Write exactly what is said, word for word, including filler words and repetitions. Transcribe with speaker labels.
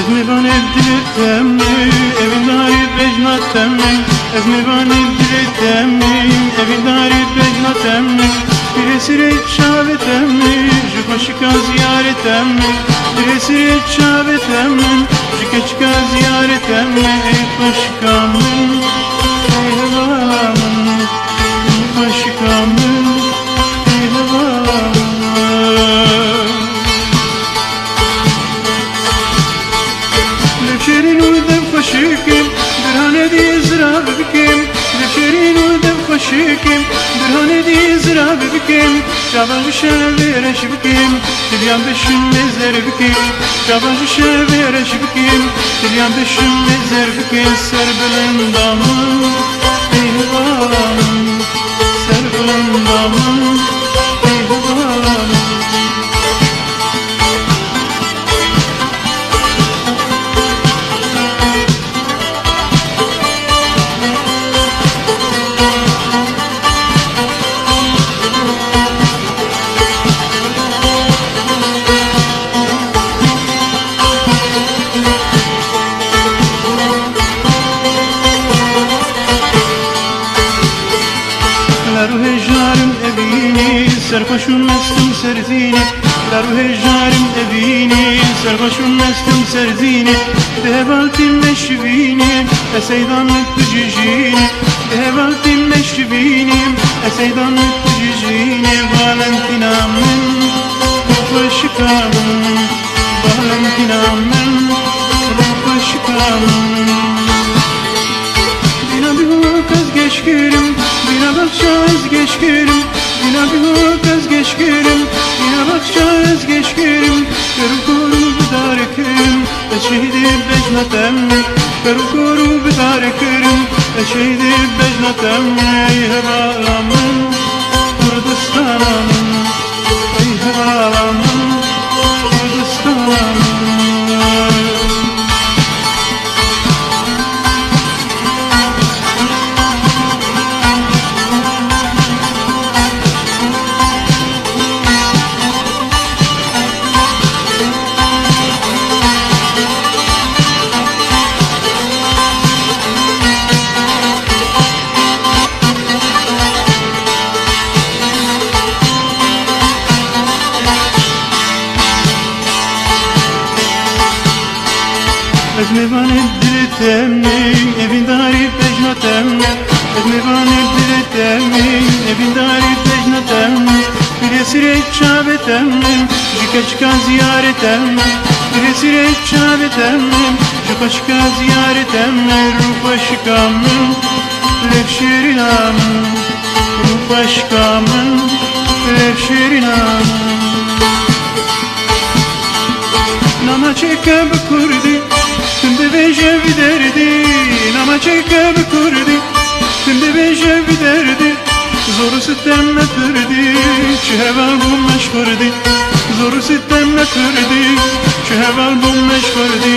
Speaker 1: از میوان دل تمی evin dari bejna temi از میوان دل تمی evin dari bejna temi Biresire çave temi Jikoşka ziyaretemi Biresire çave temi Jikoşka ziyaretemi Ey koşkamın Ey hevalamın Ey koşkamın Ey hevalamın Lefşerin udem koşukim Birhane diye zira bikim Lefşerin udem koşukim Birhane diye zira bikim Şaban şevereş bikim Dilyan beşim mezer bikim Şaban şevereş bikim Dilyan beşim mezer bikim Serbelen damın Ey hevalamın Serbelen damın Ey hevalamın سرخوشون مستم سرزینه در روح جارم ابینی سرخوشون مستم سرزینه به بالتیم مشوینیم اسیدان تجیجینه به بالتیم مشوینیم اسیدان تجیجینه والنتینا من خوشکامن والنتینا من خوشکامن بینا بیهوک از گشکرم بینا بخشا از گشکرم Bina bir kız geçkirim, bina bakacağız geçkirim Karı koru bidarekim, eşeydi bejnatem Karı koru bidarekim, eşeydi bejnatem Ey hevalamın, Kurdistan'ın Ey hevalamın, Kurdistan'ın از میوان دل تمی evin dari bejna temi از میوان دل تمی evin dari bejna temi Biresire çave temi Jikoşka ziyaretemi Biresire çave temi Jikoşka ziyaretemi Rupaşkamın Lefşerinamın Rupaşkamın Lefşerinamın Nama çeke be kurdi Tüm de beje derdi Nama çeke be kurdi Tüm de beje derdi Zoru sitem netirdi Çehevel bu meşkurdi Zoru sitem netirdi Çehevel bu meşkurdi